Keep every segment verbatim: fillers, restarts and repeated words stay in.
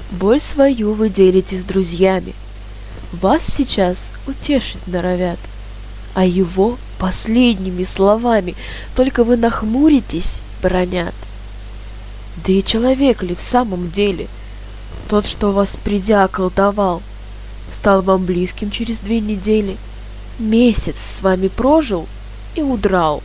Боль свою вы делите с друзьями. Вас сейчас утешить норовят, а его последними словами только вы нахмуритесь, бронят. Да и человек ли в самом деле тот, что вас придя околдовал, стал вам близким через две недели, месяц с вами прожил и удрал?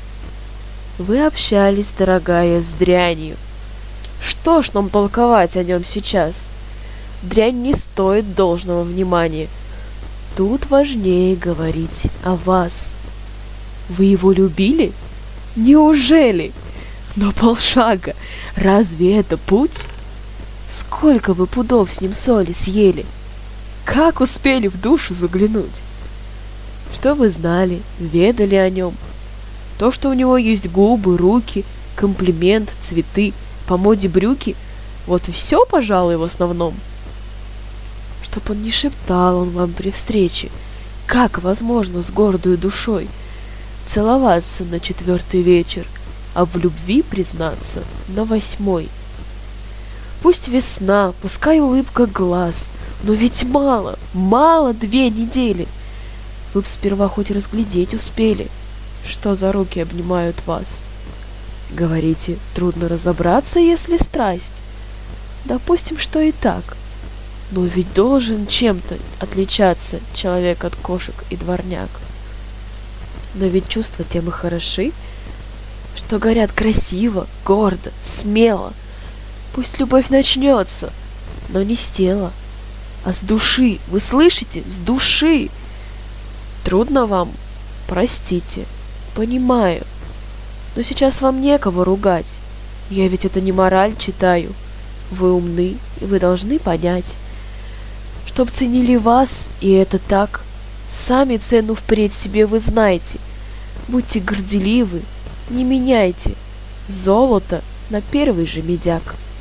Вы общались, дорогая, с дрянью. Что ж нам толковать о нем сейчас? Дрянь не стоит должного внимания. Тут важнее говорить о вас. Вы его любили? Неужели? Но полшага, разве это путь? Сколько вы пудов с ним соли съели? Как успели в душу заглянуть? Что вы знали, ведали о нем? То, что у него есть губы, руки, комплимент, цветы, по моде брюки, вот и все, пожалуй, в основном. Чтоб он не шептал он вам при встрече, как возможно с гордой душой целоваться на четвертый вечер, а в любви признаться на восьмой. Пусть весна, пускай улыбка глаз, но ведь мало, мало две недели. Вы б сперва хоть разглядеть успели, что за руки обнимают вас. Говорите, трудно разобраться, если страсть. Допустим, что и так. Но ведь должен чем-то отличаться человек от кошек и дворняк. Но ведь чувства тем и хороши, что горят красиво, гордо, смело. Пусть любовь начнется, но не с тела, а с души. Вы слышите? С души. Трудно вам? Простите. Понимаю. Но сейчас вам некого ругать. Я ведь это не мораль читаю. Вы умны, и вы должны понять. Чтоб ценили вас, и это так. Сами цену впредь себе вы знаете. Будьте горделивы, не меняйте золото на первый же медяк.